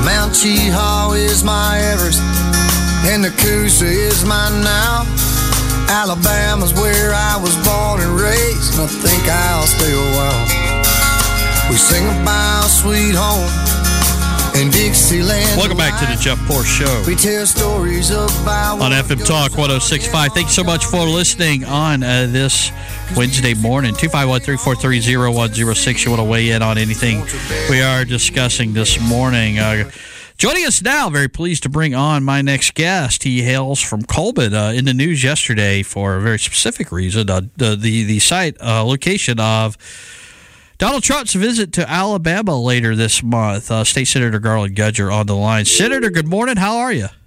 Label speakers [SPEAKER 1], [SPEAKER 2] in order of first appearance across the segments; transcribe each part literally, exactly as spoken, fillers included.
[SPEAKER 1] Mount Cheehaw is my Everest, and the Coosa is mine now. Alabama's where I was born and raised, and I think I'll stay a while. We sing about sweet home and Dixieland.
[SPEAKER 2] Welcome back to the Jeff Porsche Show.
[SPEAKER 1] We tell stories about
[SPEAKER 2] on F M Talk one oh six point five. Thanks so much for listening on uh, this Wednesday morning. two five one, three four three, zero one zero six. You want to weigh in on anything we are discussing this morning. Uh, joining us now, very pleased to bring on my next guest. He hails from Coleman, uh, in the news yesterday for a very specific reason. Uh, the, the, the site uh, location of Donald Trump's visit to Alabama later this month. Uh, State Senator Garland Gudger on the line. Senator, good morning. How are you?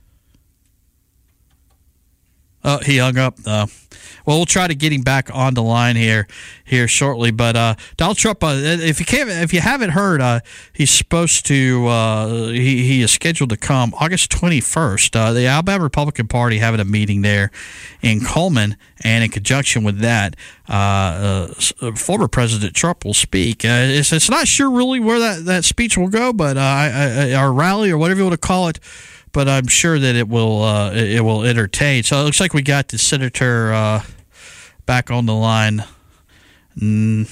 [SPEAKER 2] Oh, he hung up. Uh, well, we'll try to get him back on the line here here shortly. But uh, Donald Trump, uh, if you can't, if you haven't heard, uh, he's supposed to. Uh, he he is scheduled to come August twenty-first. Uh, the Alabama Republican Party having a meeting there in Coleman, and in conjunction with that, uh, uh, former President Trump will speak. Uh, it's, it's not sure really where that, that speech will go, but uh, I, I, our rally or whatever you want to call it. But I'm sure that it will uh, it will entertain. So it looks like we got the senator uh, back on the line. Mm,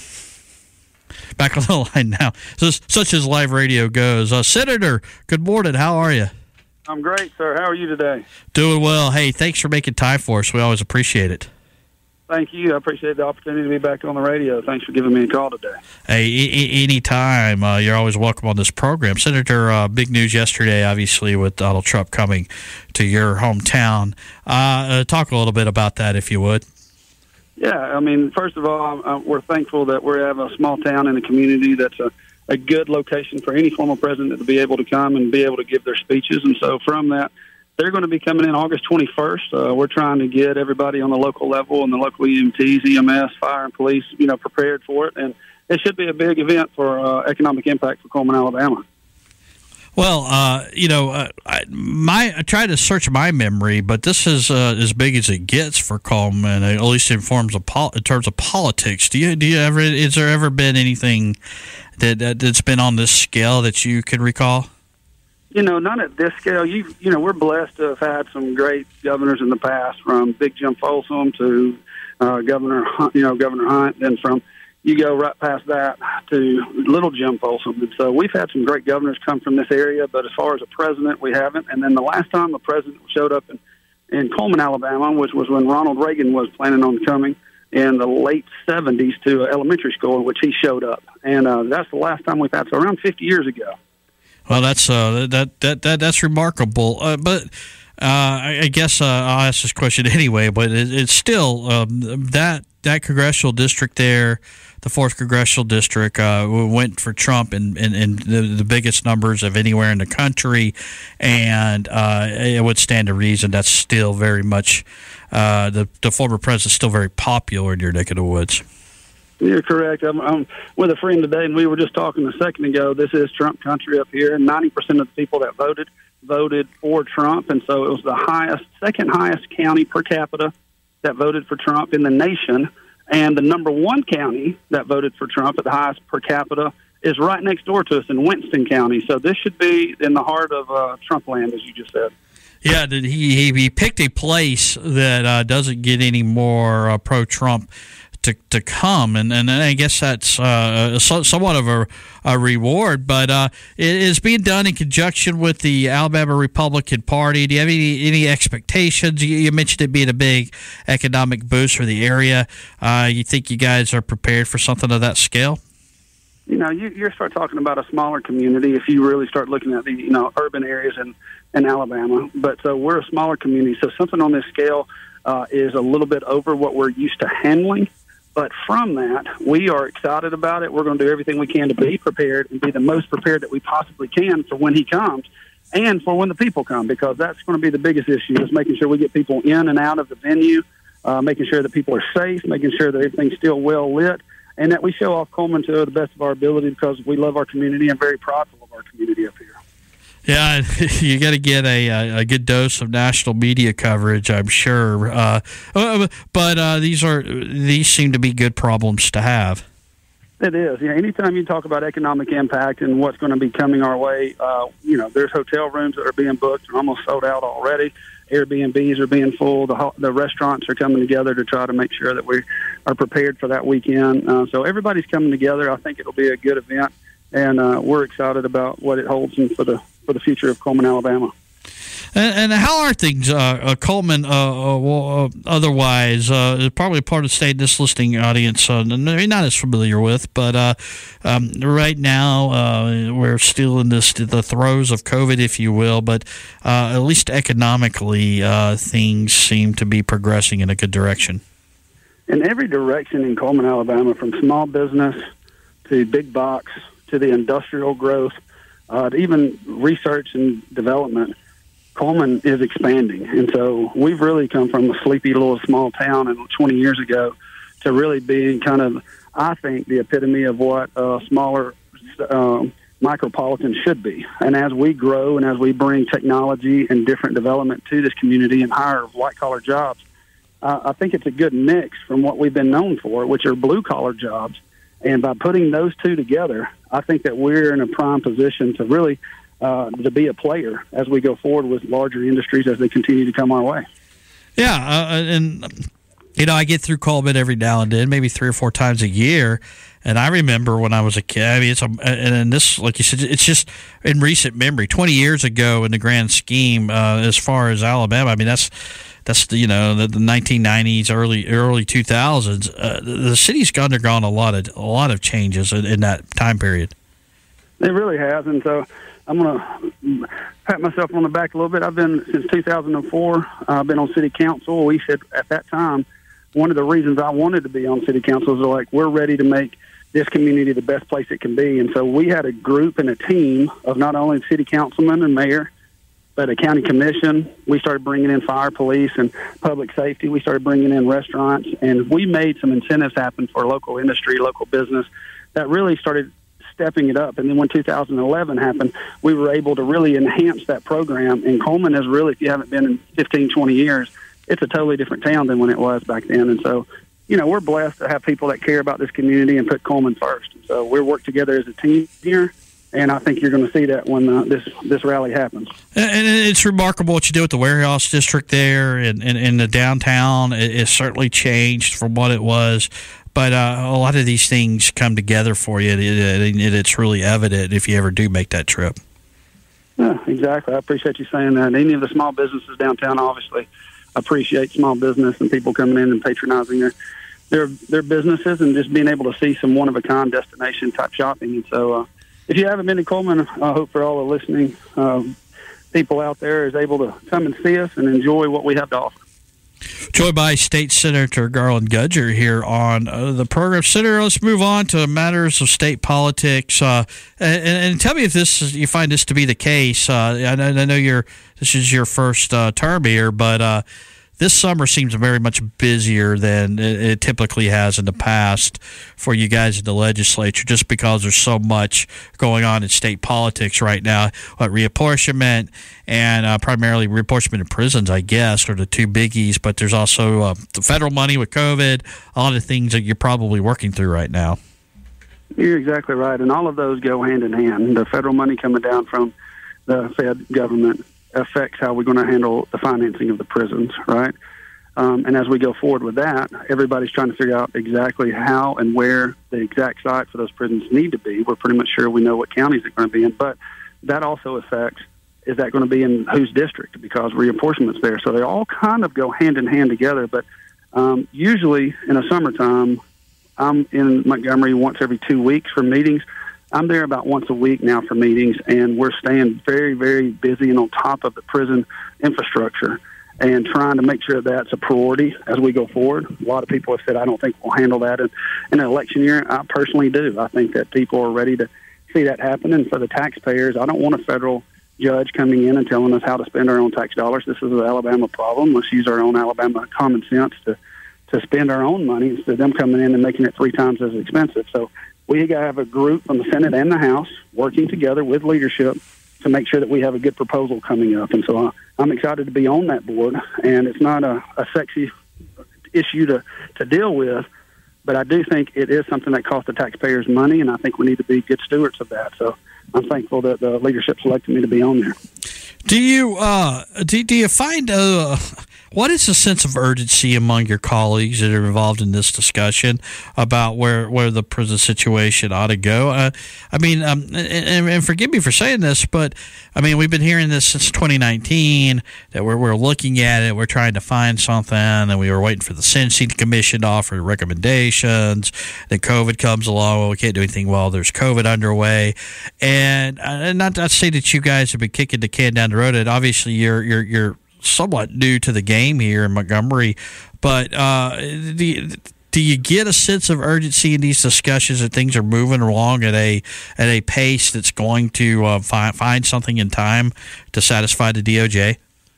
[SPEAKER 2] back on the line now. So, such as live radio goes. Uh, Senator, good morning. How are you?
[SPEAKER 3] I'm great, sir. How are you today?
[SPEAKER 2] Doing well. Hey, thanks for making time for us. We always appreciate it.
[SPEAKER 3] Thank you. I appreciate the opportunity to be back on the radio. Thanks for giving me a call today.
[SPEAKER 2] Hey, e- any time. Uh, you're always welcome on this program. Senator, uh, big news yesterday, obviously, with Donald Trump coming to your hometown. Uh, uh, talk a little bit about that, if you would.
[SPEAKER 3] Yeah, I mean, first of all, uh, we're thankful that we have a small town in a community that's a, a good location for any former president to be able to come and be able to give their speeches. And so from that, they're going to be coming in August twenty-first. Uh, we're trying to get everybody on the local level and the local E M Ts, E M S, fire, and police, you know, prepared for it. And it should be a big event for uh, economic impact for Coleman, Alabama.
[SPEAKER 2] Well, uh, you know, uh, I, my I tried to search my memory, but this is uh, as big as it gets for Coleman, at least in forms of pol- in terms of politics. Do you do you ever? Has there ever been anything that, that that's been on this scale that you can recall?
[SPEAKER 3] You know, not at this scale. You you know, we're blessed to have had some great governors in the past, from Big Jim Folsom to uh, Governor Hunt, you know Governor Hunt, and from you go right past that to Little Jim Folsom. And so we've had some great governors come from this area, but as far as a president, we haven't. And then the last time a president showed up in, in Coleman, Alabama, which was when Ronald Reagan was planning on coming in the late seventies to an elementary school in which he showed up. And uh, that's the last time we've had, so around fifty years ago.
[SPEAKER 2] Well, that's uh, that, that that that's remarkable. Uh, but uh, I, I guess uh, I'll ask this question anyway. But it, it's still um, that that congressional district there, the fourth congressional district, uh, went for Trump in, in, in the, the biggest numbers of anywhere in the country, and uh, it would stand to reason that's still very much uh, the the former president's still very popular in your neck of the woods.
[SPEAKER 3] You're correct. I'm, I'm with a friend today, and we were just talking a second ago. This is Trump country up here, and ninety percent of the people that voted voted for Trump, and so it was the highest, second highest county per capita that voted for Trump in the nation, and the number one county that voted for Trump at the highest per capita is right next door to us in Winston County. So this should be in the heart of uh, Trump land, as you just said.
[SPEAKER 2] Yeah, he he picked a place that uh, doesn't get any more uh, pro-Trump to to come, and, and I guess that's uh, so, somewhat of a, a reward, but uh, it is being done in conjunction with the Alabama Republican Party. Do you have any, any expectations? You, you mentioned it being a big economic boost for the area. Uh, you think you guys are prepared for something of that scale?
[SPEAKER 3] You know, you, you start talking about a smaller community if you really start looking at the, you know, urban areas in, in Alabama. But so we're a smaller community, so something on this scale uh, is a little bit over what we're used to handling. But from that, we are excited about it. We're going to do everything we can to be prepared and be the most prepared that we possibly can for when he comes and for when the people come, because that's going to be the biggest issue, is making sure we get people in and out of the venue, uh, making sure that people are safe, making sure that everything's still well lit, and that we show off Coleman to the best of our ability, because we love our community and very prideful of our community up here.
[SPEAKER 2] Yeah, you got to get a, a good dose of national media coverage, I'm sure. Uh, but uh, these are these seem to be good problems to have.
[SPEAKER 3] It is. Yeah. Anytime you talk about economic impact and what's going to be coming our way, uh, you know, there's hotel rooms that are being booked and almost sold out already. Airbnbs are being full. The, ho- the restaurants are coming together to try to make sure that we are prepared for that weekend. Uh, so everybody's coming together. I think it'll be a good event, and uh, we're excited about what it holds and for the for the future of Cullman, Alabama.
[SPEAKER 2] And, and how are things, uh, uh, Coleman, uh, uh, well, uh, otherwise? Uh, probably a part of the state this listening audience uh, maybe not as familiar with, but uh, um, right now uh, we're still in this the throes of COVID, if you will, but uh, at least economically uh, things seem to be progressing in a good direction.
[SPEAKER 3] In every direction in Cullman, Alabama, from small business to big box to the industrial growth, uh, to even research and development, Cullman is expanding. And so we've really come from a sleepy little small town and twenty years ago to really being kind of, I think, the epitome of what a smaller um, micropolitan should be. And as we grow and as we bring technology and different development to this community and hire white-collar jobs, uh, I think it's a good mix from what we've been known for, which are blue-collar jobs. And by putting those two together, I think that we're in a prime position to really Uh, to be a player as we go forward with larger industries as they continue to come our way.
[SPEAKER 2] Yeah, uh, and, you know, I get through Cullman every now and then, maybe three or four times a year, and I remember when I was a kid, I mean, it's a, and, and this, like you said, it's just in recent memory, twenty years ago in the grand scheme, uh, as far as Alabama, I mean, that's, that's the, you know, the, the nineteen nineties, early early two thousands, uh, the, the city's undergone a lot of, a lot of changes in, in that time period.
[SPEAKER 3] It really has, and so I'm going to pat myself on the back a little bit. I've been, since two thousand four, uh, I've been on city council. We said at that time, one of the reasons I wanted to be on city council is like, we're ready to make this community the best place it can be. And so we had a group and a team of not only city councilmen and mayor, but a county commission. We started bringing in fire, police, and public safety. We started bringing in restaurants, and we made some incentives happen for local industry, local business that really started stepping it up. And then when two thousand eleven happened, we were able to really enhance that program. And Cullman is really, if you haven't been in fifteen, twenty years, it's a totally different town than when it was back then. And so, you know, we're blessed to have people that care about this community and put Cullman first. So we work together as a team here. And I think you're going to see that when uh, this this rally happens.
[SPEAKER 2] And it's remarkable what you do with the warehouse district there and in, in, in the downtown. It, it's certainly changed from what it was. But uh, a lot of these things come together for you, and it, it, it's really evident if you ever do make that trip.
[SPEAKER 3] Yeah, exactly. I appreciate you saying that. Any of the small businesses downtown, obviously, appreciate small business and people coming in and patronizing their their, their businesses and just being able to see some one-of-a-kind destination-type shopping. And so uh, if you haven't been to Cullman, I hope for all the listening uh, people out there is able to come and see us and enjoy what we have to offer.
[SPEAKER 2] Joined by State Senator Garland Gudger here on uh, the program. Senator, let's move on to matters of state politics. Uh, and, and tell me if this is, you find this to be the case. Uh, I, I know you're this is your first uh, term here, but uh, this summer seems very much busier than it typically has in the past for you guys in the legislature, just because there's so much going on in state politics right now. What, reapportionment and uh, primarily reapportionment of prisons, I guess, are the two biggies. But there's also uh, the federal money with COVID, a lot of things that you're probably working through right now.
[SPEAKER 3] You're exactly right, and all of those go hand in hand. The federal money coming down from the Fed government affects how we're going to handle the financing of the prisons, right? Um, and as we go forward with that, everybody's trying to figure out exactly how and where the exact site for those prisons need to be. We're pretty much sure we know what counties they're going to be in, but that also affects, is that going to be in whose district, because reapportionment's there. So they all kind of go hand in hand together, but um, usually in the summertime, I'm in Montgomery once every two weeks for meetings. I'm there about once a week now for meetings, and we're staying very, very busy and on top of the prison infrastructure and trying to make sure that's a priority as we go forward. A lot of people have said, I don't think we'll handle that in, in an election year. I personally do. I think that people are ready to see that happen. And for the taxpayers, I don't want a federal judge coming in and telling us how to spend our own tax dollars. This is an Alabama problem. Let's use our own Alabama common sense to, to spend our own money instead of them coming in and making it three times as expensive. So we have a group from the Senate and the House working together with leadership to make sure that we have a good proposal coming up. And so uh, I'm excited to be on that board. And it's not a, a sexy issue to, to deal with, but I do think it is something that costs the taxpayers money, and I think we need to be good stewards of that. So I'm thankful that the leadership selected me to be on there.
[SPEAKER 2] Do you uh, do, do you find uh, what is the sense of urgency among your colleagues that are involved in this discussion about where, where the prison situation ought to go? Uh, I mean, um, and, and forgive me for saying this, but I mean we've been hearing this since twenty nineteen that we're we're looking at it, we're trying to find something, and we were waiting for the Sentencing Commission to offer recommendations. Then COVID comes along, well, we can't do anything while there's COVID underway, and, uh, not to say that you guys have been kicking the can down the road. And obviously, you're you're you're somewhat new to the game here in Montgomery, but uh, do you, do you get a sense of urgency in these discussions that things are moving along at a at a pace that's going to uh, find find something in time to satisfy the D O J?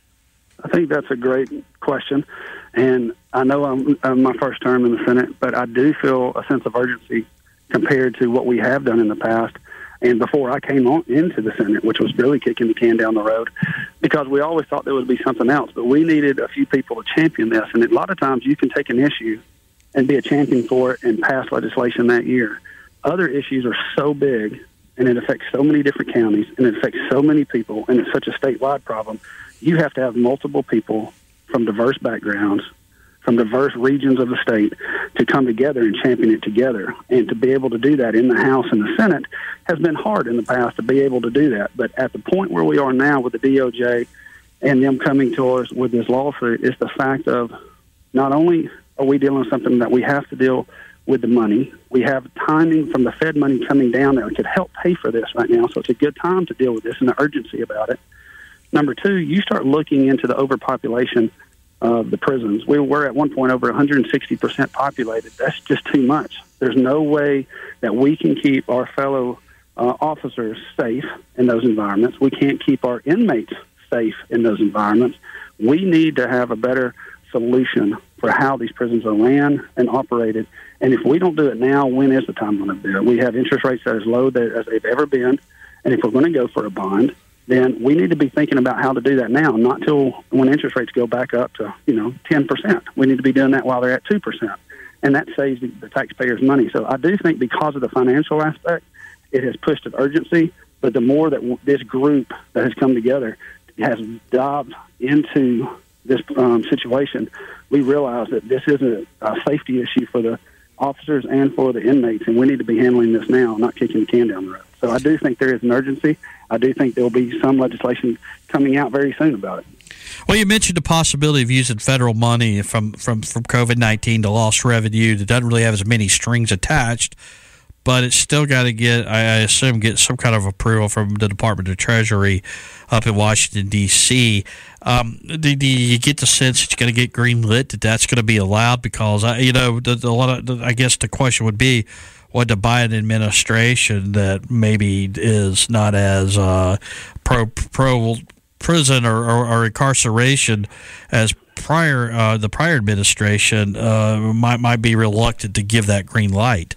[SPEAKER 3] I think that's a great question, and I know I'm, I'm my first term in the Senate, but I do feel a sense of urgency compared to what we have done in the past. And before I came on into the Senate, which was really kicking the can down the road, because we always thought there would be something else, but we needed a few people to champion this. And a lot of times you can take an issue and be a champion for it and pass legislation that year. Other issues are so big, and it affects so many different counties, and it affects so many people, and it's such a statewide problem. You have to have multiple people from diverse backgrounds, from diverse regions of the state, to come together and champion it together. And to be able to do that in the House and the Senate has been hard in the past to be able to do that. But at the point where we are now with the D O J and them coming to us with this lawsuit, is the fact of not only are we dealing with something that we have to deal with the money, we have timing from the Fed money coming down that could help pay for this right now. So it's a good time to deal with this and the urgency about it. Number two, you start looking into the overpopulation of the prisons. We were at one point over one hundred sixty percent populated. That's just too much. There's no way that we can keep our fellow uh, officers safe in those environments. We can't keep our inmates safe in those environments. We need to have a better solution for how these prisons are ran and operated. And if we don't do it now, when is the time going to do it? We have interest rates that are as low as they've ever been. And if we're going to go for a bond, then we need to be thinking about how to do that now, not till when interest rates go back up to, you know, ten percent. We need to be doing that while they're at two percent. And that saves the, the taxpayers money. So I do think because of the financial aspect, it has pushed an urgency. But the more that w- this group that has come together has dived into this um, situation, we realize that this is a, a safety issue for the officers and for the inmates, and we need to be handling this now, not kicking the can down the road. So I do think there is an urgency. I do think there will be some legislation coming out very soon about it.
[SPEAKER 2] Well, you mentioned the possibility of using federal money from, from, from COVID nineteen to lost revenue that doesn't really have as many strings attached, but it's still got to get, I assume, get some kind of approval from the Department of Treasury up in Washington, D C Um, do, do you get the sense that you're going to get green lit, that that's going to be allowed? Because, I, you know, the, the, a lot of, the, I guess the question would be, what the Biden administration that maybe is not as uh, pro pro prison or, or, or incarceration as prior uh, the prior administration uh, might might be reluctant to give that green light.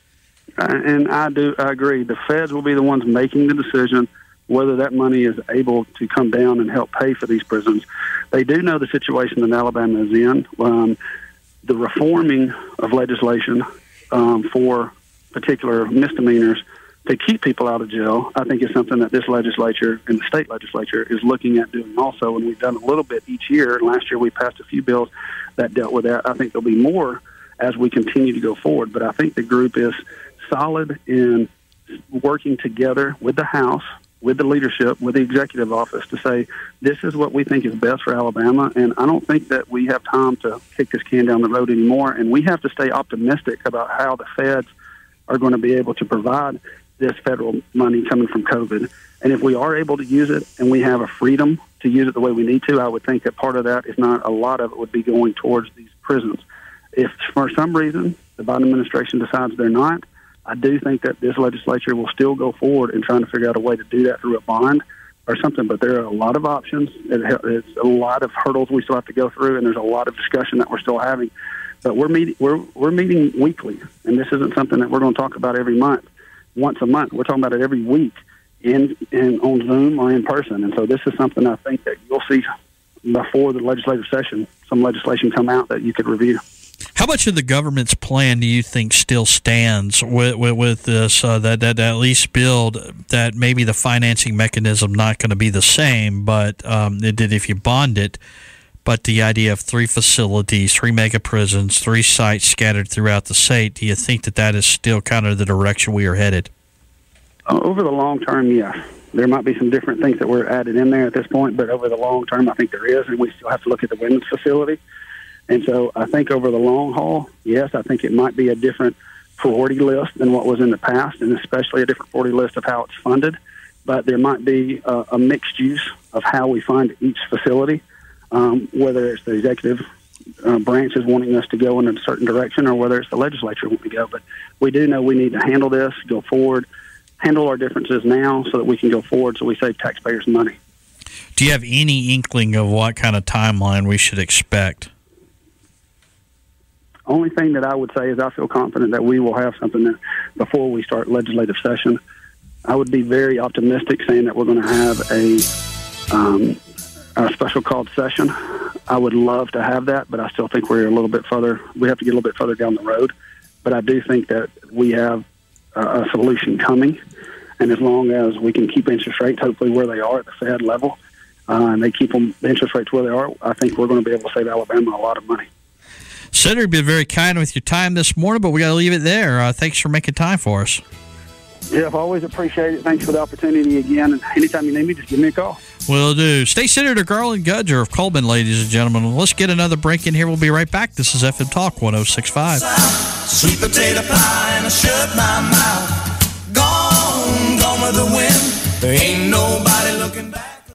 [SPEAKER 3] Uh, and I do I agree. The feds will be the ones making the decision whether that money is able to come down and help pay for these prisons. They do know the situation that Alabama is in. Um, the reforming of legislation um, for particular misdemeanors to keep people out of jail, I think is something that this legislature and the state legislature is looking at doing also, and we've done a little bit each year. Last year we passed a few bills that dealt with that. I think there'll be more as we continue to go forward, but I think the group is solid in working together with the House, with the leadership, with the executive office to say, this is what we think is best for Alabama, and I don't think that we have time to kick this can down the road anymore, and we have to stay optimistic about how the feds are going to be able to provide this federal money coming from COVID. And if we are able to use it and we have a freedom to use it the way we need to, I would think that part of that, if not a lot of it, would be going towards these prisons. If for some reason the Biden administration decides they're not, I do think that this legislature will still go forward in trying to figure out a way to do that through a bond or something. But there are a lot of options. It's a lot of hurdles we still have to go through, and there's a lot of discussion that we're still having. But we're meeting we're we're meeting weekly, and this isn't something that we're going to talk about every month, once a month. We're talking about it every week, in in on Zoom or in person. And so this is something I think that you'll see before the legislative session, some legislation come out that you could review.
[SPEAKER 2] How much of the government's plan do you think still stands with with, with this? Uh, that that at least build that maybe the financing mechanism not going to be the same, but um, it did if you bond it. But the idea of three facilities, three mega prisons, three sites scattered throughout the state, do you think that that is still kind of the direction we are headed?
[SPEAKER 3] Uh, over the long term, yes. There might be some different things that were added in there at this point, but over the long term, I think there is, and we still have to look at the women's facility. And so I think over the long haul, yes, I think it might be a different priority list than what was in the past, and especially a different priority list of how it's funded. But there might be a, a mixed use of how we fund each facility, um, whether it's the executive uh, branch is wanting us to go in a certain direction or whether it's the legislature wanting to go. But we do know we need to handle this, go forward, handle our differences now so that we can go forward so we save taxpayers money.
[SPEAKER 2] Do you have any inkling of what kind of timeline we should expect?
[SPEAKER 3] Only thing that I would say is I feel confident that we will have something that before we start legislative session. I would be very optimistic saying that we're going to have a, um, a special called session. I would love to have that, but I still think we're a little bit further. We have to get a little bit further down the road. But I do think that we have a solution coming, and as long as we can keep interest rates hopefully where they are at the Fed level, uh, and they keep them the interest rates where they are, I think we're going to be able to save Alabama a lot of money.
[SPEAKER 2] Senator, you've been very kind with your time this morning, but we got to leave it there. Uh, thanks for making time for us.
[SPEAKER 3] Yeah, I always appreciate it. Thanks for the opportunity again, and anytime you need me, just give me a call.
[SPEAKER 2] Will do. State Senator Garland Gudger of Coleman, ladies and gentlemen. Let's get another break in here. We'll be right back. This is F M Talk one oh six point five.
[SPEAKER 4] Sweet potato pie and I shut my mouth. Gone, gone with the wind. There ain't nobody looking back.